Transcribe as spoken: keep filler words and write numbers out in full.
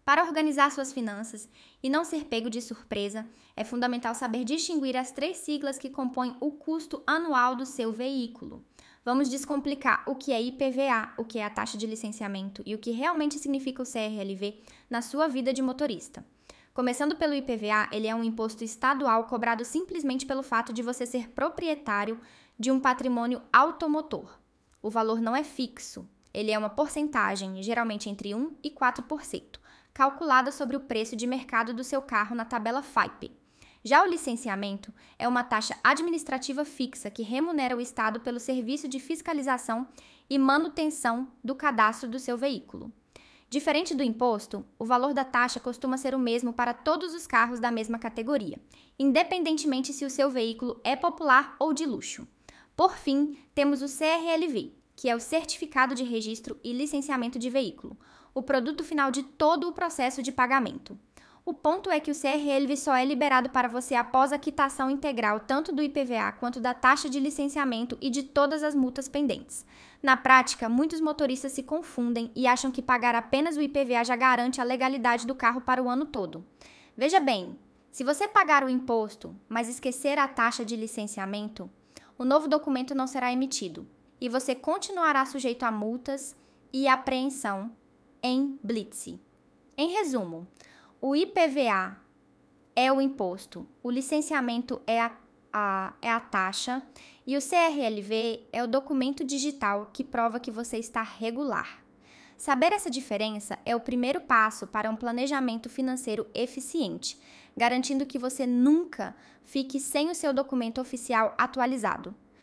Para organizar suas finanças e não ser pego de surpresa, é fundamental saber distinguir as três siglas que compõem o custo anual do seu veículo. Vamos descomplicar o que é I P V A, o que é a taxa de licenciamento e o que realmente significa o C R L V na sua vida de motorista. Começando pelo I P V A, ele é um imposto estadual cobrado simplesmente pelo fato de você ser proprietário de um patrimônio automotor. O valor não é fixo, ele é uma porcentagem, geralmente entre um e quatro por cento, calculada sobre o preço de mercado do seu carro na tabela F I P E. Já o licenciamento é uma taxa administrativa fixa que remunera o Estado pelo serviço de fiscalização e manutenção do cadastro do seu veículo. Diferente do imposto, o valor da taxa costuma ser o mesmo para todos os carros da mesma categoria, independentemente se o seu veículo é popular ou de luxo. Por fim, temos o C R L V, que é o Certificado de Registro e Licenciamento de Veículo, o produto final de todo o processo de pagamento. O ponto é que o C R L V só é liberado para você após a quitação integral tanto do I P V A quanto da taxa de licenciamento e de todas as multas pendentes. Na prática, muitos motoristas se confundem e acham que pagar apenas o I P V A já garante a legalidade do carro para o ano todo. Veja bem, se você pagar o imposto, mas esquecer a taxa de licenciamento, o novo documento não será emitido e você continuará sujeito a multas e apreensão em blitz. Em resumo, o I P V A é o imposto, o licenciamento é a, a, é a taxa e o C R L V é o documento digital que prova que você está regular. Saber essa diferença é o primeiro passo para um planejamento financeiro eficiente, garantindo que você nunca fique sem o seu documento oficial atualizado.